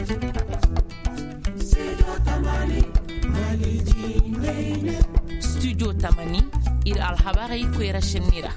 Studio Tamani ir alhabari kwera shenira.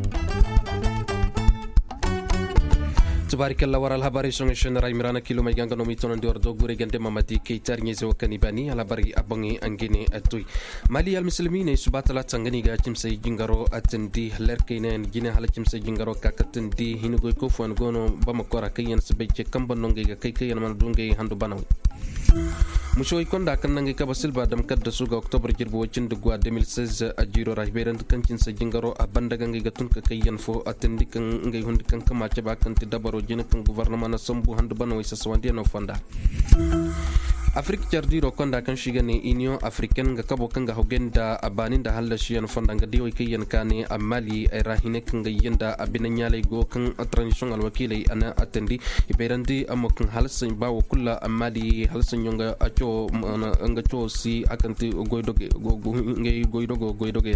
Tubarikalla waral habari songe shenera imirana kilo mai ganga no mitono ndior do gure gande mamati keitar nyeze wakani bani alabari abangi angene atui mali al muslimine subatala tangani ga chimse jingaro atendi lerkene gine hala chimse jingaro kakatendi hinugo ko fon gono bamakora kayen sebeje kambononge ga kayen man dunge handu banawi mushoy konda kannange kabasil badam kadda suga october jirbo wacin dugwa 2016 ajiro rahberan kancin sa jingaro abandaga nge gatun ka kayen fo atendi kan nge hundi kan kama ceba kan ti dabaro jina kan gouvernement na sambu handu banawi sa swandi no fanda Afrique jardiro konda kan shigane Union Africaine ga kabo kan ga hogenda abanin da halda shiyan fonda ga diwo kayen kane amali ay rahine kan ga yenda abinan yalai go kan transition alwakilai ana atendi iberandi amokan halsan bawo kulla amali halsan yonga acho nga cho si akanti goidoge goidoge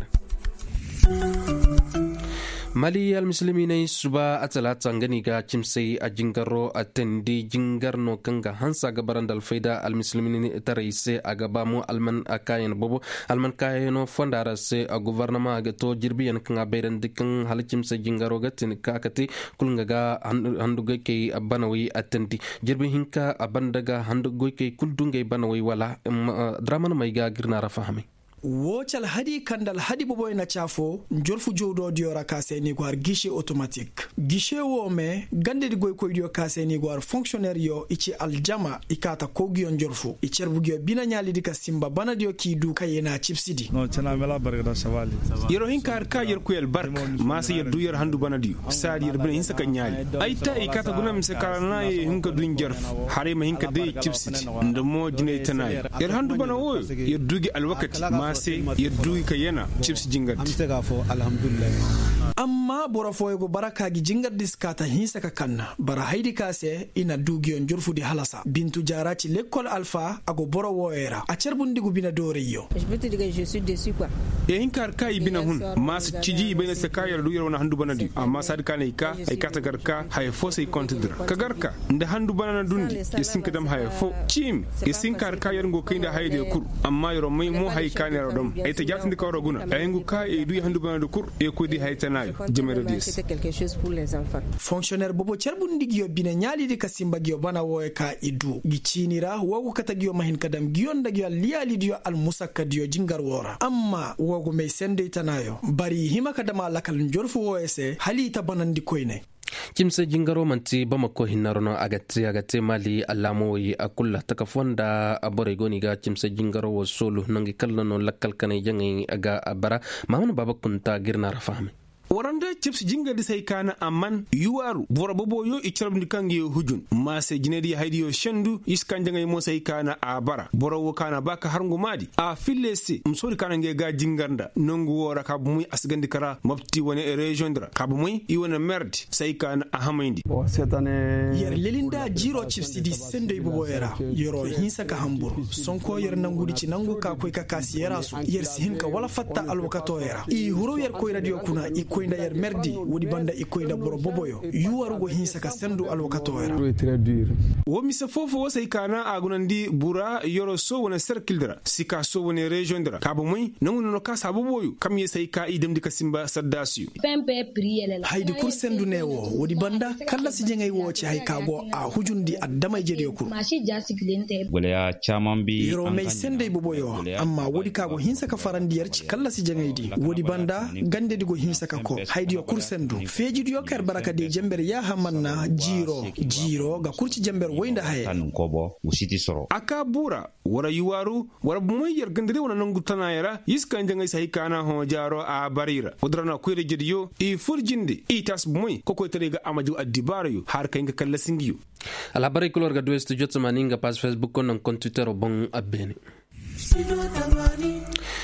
Mali al muslimine suba atala tangani ga chimsei a jingaro atendi jingarno kanga hansa gabaran dal faida al muslimine taraise agaba mu alman akayen bobo alman kayeno fondara se a gouvernement ga to jirbiyan kanga bayran dikan hal chimsei jingaro ga tin kakati kulnga ga handuga ke banawi atendi jirbi hinka abandaga handugo ke kuldunga banawi wala draman mai ga girna rafahami wocal hadi kandal hadi boboy na chafo njorfu jowdo diora kaseni gwar guichet automatique guichet wo me gande di goy koy dio kaseni gwar fonctionnaire yo ichi aljama ikata kogiyo njorfu icherbugyo bina nyali dika simba bana dio kidu kayena chipsidi no chana mela barga sawali yero hinkar ka yer kuyel bark masa yer du yer handu bana dio sadi yer bina hinsa ka nyali aita ikata gunam se karana hinka dun jerf hare ma hinka de chipsidi ndamo jine tanay yer handu bana wo yer dugi alwakati sai yaddu ka yana chips jingar amsa fo alhamdulillah amma bora foygo baraka gi jingar diskata hinsa ka kanna bara haidi kase ina dugiyon jurfudi halasa bintu jarati l'école alpha ago boro woera a cerbundi gu bina dore yo je suis déçu quoi e hinkar kai bina hun mas ciji bina se kayar du yero na handu banadi amma sadka ne ka ay kata garka hay fo sai kontidra ka garka nda handu banana dundi e sinka dam hay fo chim e sinkar kayar ngo kinda hayde kur amma yero mai mo hay kanero dom ay ta jatindi ka roguna ay ngu ka e du handu banana kur e ko di haytana c'était quelque chose pour les enfants fonctionnaire bobo cerbundi giyo bina nyali di kasimba giyo bana woe ka idu gichinira wogu kata giyo mahin kadam giyo nda giyo liyali diyo al musakka diyo jingar wora amma wogu mei sende itanayo bari hima kadama lakal njorfu woese hali ita banandi koine chimse jingaro manti bamako hinnarono agate mali allamo yi akulla takafonda abore goni ga chimse jingaro wo solu nangi kallano lakkal kanay jangi aga abara mamana baba kunta girna rafahmi waranda chips jinga di sai kana amman yuwaru bora bobo yo icharbndi kangi hujun mase jinedi haydi yo shendu iskan jangay mo sai kana abara bora wo kana baka harngu madi a fillesi msori kana nge ga jingarnda nongu wora ka bumuy asgandi kara mabti woni region dra ka bumuy i wona merdi sai kana ahamayndi o setane yer lelinda jiro chips di sende bobo era yoro hinsa ka hamburu sonko yer nangudi ci nangu ka koy ka kasiyera su yer sinka wala fatta alwakato era i huro yer koy radio kuna i koynda yer merdi wodi banda ikoynda boro boboyo yuwarugo hinsa ka sendu alwakatoera wo misa fofo wo sai kana agunandi bura yoro so wona circle dra sika so wona region dra kabo muy nanguno no ka saboboyu kam ye sai ka idem dika simba saddasiyu haydi kur sendu newo wodi banda kala si jengay woci hay kago a hujundi addamay jede kur wala ya chaman bi yoro may sende boboyo amma wodi kago hinsa ka farandi yerci kala si jengay di wodi banda gande digo hinsa ka ko haydi yo kursendu feji yo kar baraka de jember ya hamanna jiro ga kurci jember woynda haye tan kobo usiti soro aka bura wara yuwaru wara bumayar gandire wona nangu tanayara yiskan jangay sai kana ho jaro a barira odrana koyre jediyo e furjinde e tas bumay koko terega amaju adibarayo har kayga kala singiyo ala bare kulor ga do studio tsamaninga pas facebook kon non Twitter bon abene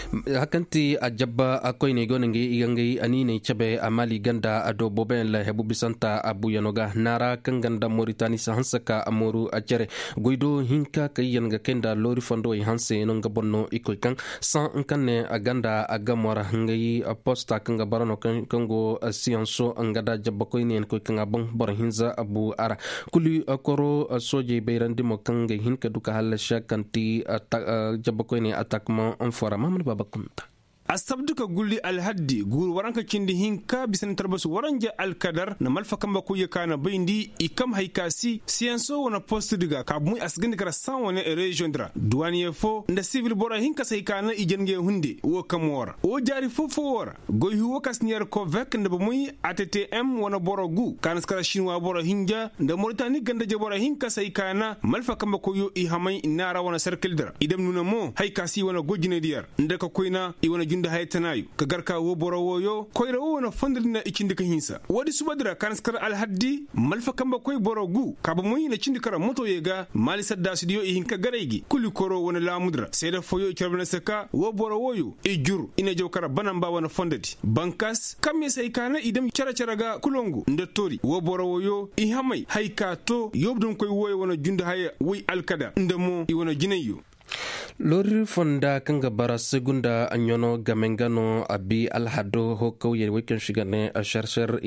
hakanti a jabba akoy ne gonange igange ani ne chabe amali ganda ado boben la hebu bisanta abu yanoga nara kan ganda Mauritani sa hansaka amoru a jere goido hinka kayen ga kenda lori fondo i hanse no ngabonno ikoy kan san kanne a ganda aga mora ngai a posta kan ga barano kango sianso angada jabba koy ne koy kan abon bor hinza abu ara kuli akoro soje beyrandi mo kan ga hinka duka halasha kanti jabba koy ne attaquement en fora mamul babakunta asabduka gulli alhaddi gur waranka kindi hinka bisan tarbasu waranja alkadar na malfa kamba ko yakana bayndi ikam haykasi siyanso wana poste diga kabmu asgandi kara san wana region dra douanier fo nda civil bora hinka saykana ijenge hunde wo kamora o jari fofo wora goy huwa kasnier ko vek nda bamuy ATTM wana bora gu kanas kara shinwa bora hinja nda Mauritanie ganda je bora hinka saykana malfa kamba ko yo i hamay nara wana circle dra idam nuna mo haykasi wana gojine diyar nda ka koyna i wana da haytanayu ka garka wo boro woyo koyra wo na fondina ikindi ka hinsa wadi subadra kanskar alhaddi malfa kamba koy boro gu kaba moyi na cindi kara moto yega mali sadda studio i hinka garaygi kuli koro wona lamudra seda foyo ikrabna saka wo boro woyo e jur ina jaw kara banamba wana fondati bankas kamme say kana idam cara kulongu ndottori wo boro woyo i hamay haykato yobdum koy woyo wona junda haya wi alkada ndemo i wona jinayu lori fonda kanga bara segunda anyono gamengano abi alhado hoko yer weken shigane a chercher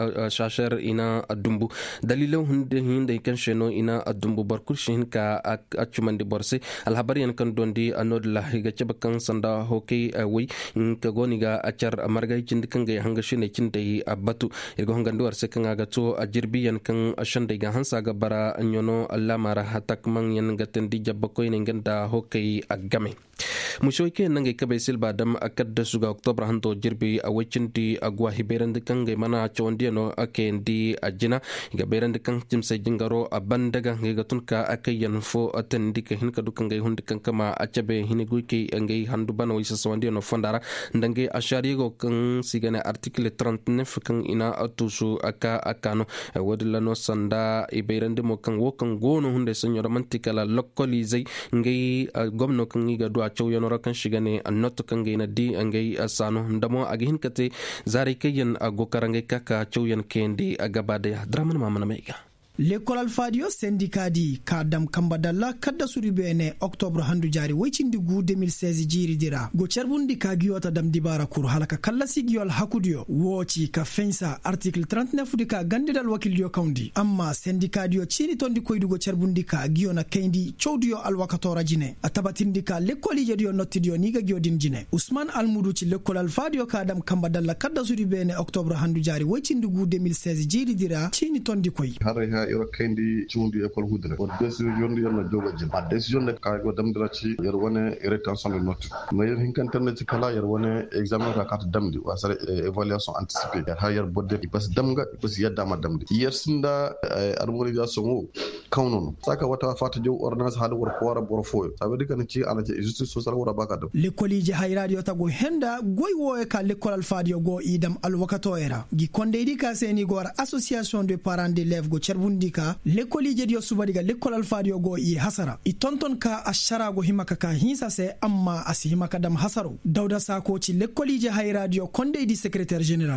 ina adumbu dalilo hinde kan sheno ina adumbu barkul shin ka achumandi borse alhabari yan kan dondi anod la higa chabakan sanda hoke wi ka goniga achar amarga chind kanga hanga shine chinde abatu irgo hangando arse kanga gato ajirbi yan kan ashande ga hansa ga bara anyono allamara hatakman yan gatendi jabako ina nganda hoke agame mushoike nange kabe silba dam akadda suga oktober hanto jirbi a wecinti agwa hiberande kange mana chondi no akendi ajina ga berande kan timse jingaro abandaga nge tunka akayan fo atendi ka hinka dukange hundi kankama achabe hiniguki nge handu bano isa swandi no fondara ndange ashari go kan sigane article 39 kan ina atusu akano wadilla no sanda iberande mo kan wo kan gono hunde senyora mantikala lokolize nge gomno kan iga do a chawyan rakan shigane annot kan gaina di angai asano ndamo agihin kate zari kayan agokarangai kaka chawyan kendi agabade draman mamana meiga l'école alfadio syndicadi kadam kambadalla kadda suri bene octobre handu jari waycindi gu 2016 jiri dira go cerbundi ka giyota dam dibara kur halaka kala sigiyol hakudio woci ka fensa article 39 di ka gandidal wakildio kaundi amma syndicadi chini tondi koydu go cerbundi ka giyona kendi chowdio alwakato rajine atabatindi ka l'école jedio nottidio niga giodin jine Ousmane Almoudou ci l'école alfadio kadam kambadalla kadda suri bene octobre handu jari waycindi gu 2016 jiri dira chini tondi koy yoro kendi ciundi école hudre o décision ndi yonna jogo jin a décision ne ka go damdira ci yer wone rétention de note mais yer hinkanterne ci kala yer wone examen ka carte damdi wa sare évaluation anticipée ha yer bodde bas damga bas yadda ma damdi yer sinda harmonisation o kawnon saka wata fata jow ordonnance hada wor ko wara bor foyo ça veut dire que ci ala ci justice sociale wora baka dam l'école ji hay radio tago henda goy wo e ka l'école alfadio go idam alwakato era gi konde di ka seni go association de parents d'élèves go cerbundi ka l'école jedio subadiga l'école alfadio go i hasara i tonton ka ashara go himaka ka hinsa se amma asi himaka dam hasaro dawda sako ci l'école je hay radio konde di secrétaire général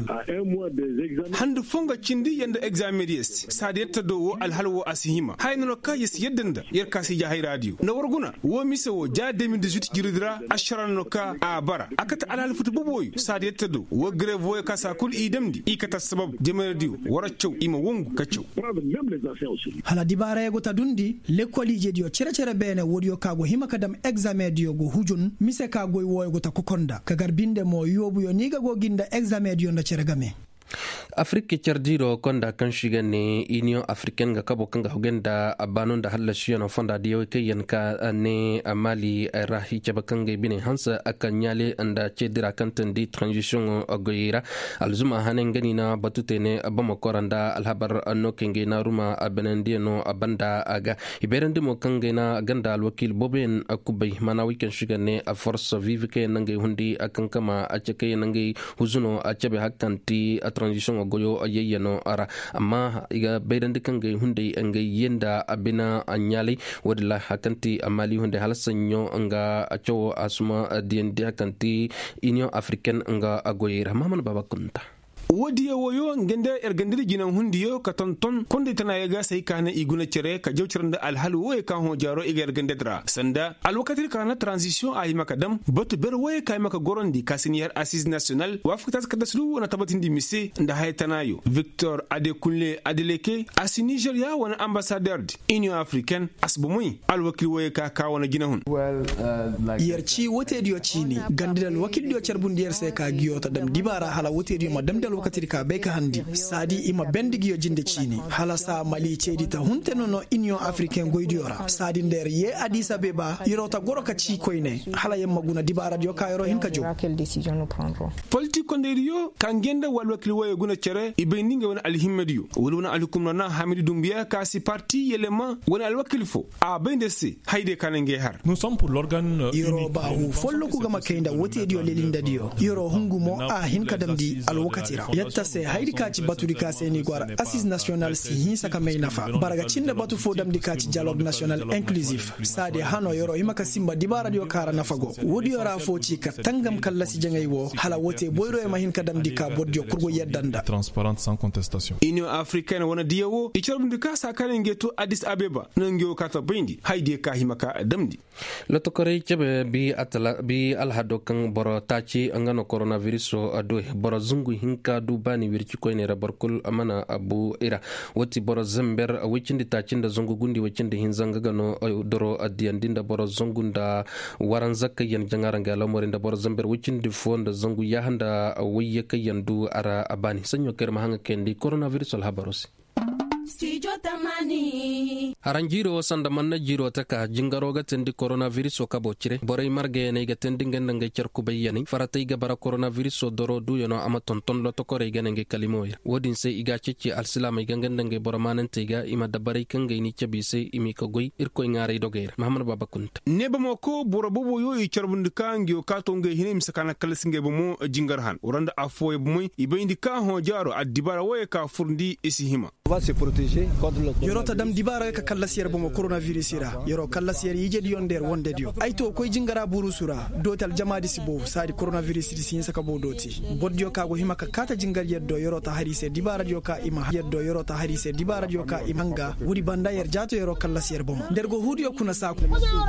handu fonga cindi yanda examen yes sadiyata do wo alhalwo asihima hayno ka yes yeddanda yer kasi je hay radio no warguna wo misewo ja 2018 jiridra ashara no ka abara akata alhal futu boboy sadiyata do wo grève wo ka sakul idamdi ikata sabab jeme radio waracho ima wongu kacho hala dibara ego tadundi l'école jedio cere bene wodio kago himaka dam examen dio go hujun mise kago woygo ta kokonda kagar binde mo yobu yo niga go ginda examen dio nda cere game Afrique cerdiro konda kan shigane Union Africaine ga kabo kanga hugenda abanon da halla shiyo fonda diyo ke yanka ne Mali rahi chaba kanga bine hansa akanyale anda cedira kanten di transition agoyira alzuma hanen gani na batute ne abama koranda alhabar no kenge na ruma abenandi no abanda aga iberandi mo kanga na ganda alwakil boben akubai mana weekend shigane a force vive ke nange hundi akankama acheke nange huzuno achabe hakanti a transition goyo ayyano ara amma iga baydan dikan ga hunde anga yenda abina anyali wadla hakanti amali hunde halsanyo anga acho asuma diendi hakanti Union Africaine anga agoyira maman baba kunta wodi woyo ngende ergandiri jinan hundiyo ka tonton konde tana yaga sai kana iguna cere ka jawcirnda alhalu woy kan ho jaro igar gandedra sanda alwakatir kana transition ay makadam botu ber woy kay maka gorondi kasiniyar assise national wafuktas kadaslu wona tabatindi mise nda haytanayo Victor Adekunle Adeleke asi Nigeria wona ambassadeur Union Africaine asbumuy alwakil woy ka wona jinahun yerci wote dio chini gandidal wakil dio charbundiyar sai ka giyota dam dibara hala wote dio madam dal wakati ka beka handi sadi ima bendigi yo jinde chini hala sa mali cedi ta hunte no Union Africaine goydiora sadi nder ye Addis Abeba yirota goro ka ci koyne hala yemma guna dibara dio ka yoro hin ka jo politique konderio kangenda walwakil woy guna cere ibeninge wona alhimmedio wona alhukum na Hamidou Doumbia ka si parti yelema wona alwakil fo a bendesi hayde kanenge har nous sommes pour l'organe yoro ba hu follo ku gama kenda wote dio lelinda dio yoro hungumo a hin kadamdi alwakatira yatta se haydi kaci batudi ka seni gwara assise national si hinsa ka may nafa baraga cinna batu fo damdi kaci dialogue national inclusif sade hano yoro imaka simba dibara dio kara nafago wodi yora fo ci ka tangam kala si jangay wo hala wote boyro e mahin ka damdi ka boddio kurgo yeddanda transparente sans contestation Union Africaine wona diawo e ciorbundi ka sa kanenge to Addis Abeba nangewo kata bindi haydi ka himaka damdi lotokore cebe bi atala bi alhado kan boro taci angano coronavirus o ado boro zungu hinka dubani wirci koyne rabarkul amana abu ira wati boro zember wicindi tacinda zungu gundi wicindi hinzanga gano doro adiandinda boro zungunda waran zakka yan jangaranga lamorinda boro zember wicindi fonda zungu yahanda wiyaka yandu ara abani sanyo kerma hanga kendi coronavirus al habarosi haranjiro sanda manna jiro taka jingaro ga tendi coronavirus o kabo cire boray marge ne ga tendi ngenda ngai cerku bayani faratay ga bara coronavirus o doro du yono ama tonton lo to kore ga ngai kalimoy wodin se iga cicci al silama ga ngenda ngai boro manante ga ima dabare kan ngai ni cebi se imi ko goy irko ngare dogeer mahamad baba kunta neba moko boro bobo yo i cerbundi kangio kato ngai hinim sakana kalsinge bomo jingar han uranda afoy bomoy ibayndi ka ho jaro adibara woy ka furndi isihima yorota dam dibara ka kallasiyar bomo coronavirus ira yoro kallasiyar yije di yonder wonde dio ayto koy jingara buru sura dotal jamadi sibo sadi coronavirus sin saka bo doti boddio ka go himaka kata jingar yeddo yorota harise dibara dio ka ima yeddo yorota harise dibara dio ka imanga wuri banda yer jato yoro kallasiyar bomo dergo hudio kuna saku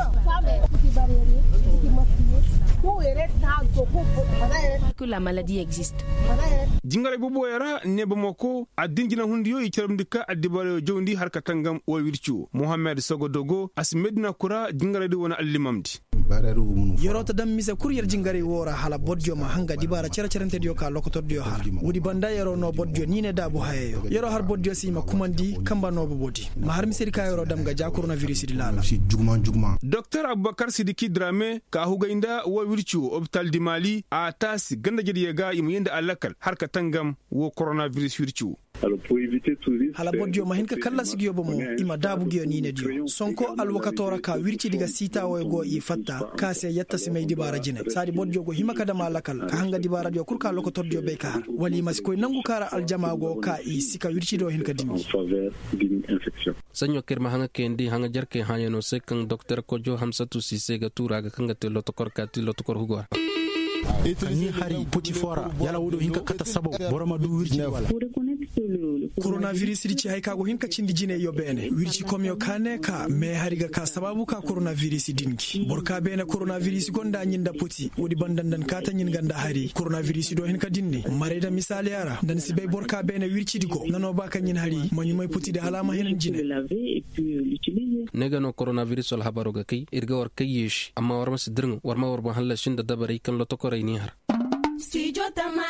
que la maladie existe. Jingare bobo yara neba moko adinjina hundiyo i cermdika adibare jondi har katangam o wirchu Mohamed Sogodogo asmedna kura jingare de wona allimamdi yorota dam mise courrier jingare wora hala bodjo ma hanga dibara cercerente dio ka lokotordio har wudi banda yoro no bodjo nine dabu hayeyo yoro har bodjo sima kumandi kamba no bobodi ma har misiri ka yoro dam ga ja coronavirus di lala Dr Abubakar Sidiki Drame ka hugainda wo wirchu hospital di Mali a tasi ganda jedi yega imuyenda alakal har katangam wo coronavirus wirchu hala bodjo ma hinka kala sigiyo bomo ima dabu giyo nine dio sonko alwakatora ka wirci diga sita wo go i fatta ka se yatta se meedi bara jine sadi bodjo go himaka da malakal ka hanga di bara dio kurka lokator dio be ka wali masiko nangu kara aljama go ka i sika wirci do hinka dimi sanyo kerma hanga kendi hanga jarke hayano sekang Dr Kojo Hamsatu Sise ga tura ga kanga te lotokor ka ti lotokor hugo ni hari potifora yala wudo hinka kata sabo borama du wirci wala coronavirus di hay kago hinka cindi jine yo bene wirci komyo kane ka me hariga ka sababu ka coronavirus dinki borka bene coronavirus gonda nyinda poti wodi bandandan kata nyin ganda hari coronavirus do hinka dinni mareda misali yara dan sibe borka bene wirci digo nano baka nyin hari manyumay poti de halama henen jine negano coronavirus al habaro ga kay irga war kayesh amma war mas dirngo war ma war ba halla shinda dabare kan lo to korayni har Studio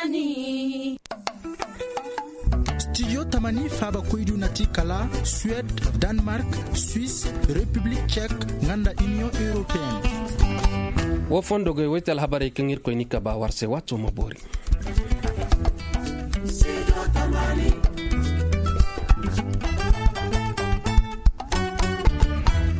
Tamani faba koydu nati kala Suède, Danemark, Suisse, République tchèque, nganda Union européenne. Wo fondo go wetal habare kan ir koyni ka ba warse wato mabori. Studio Tamani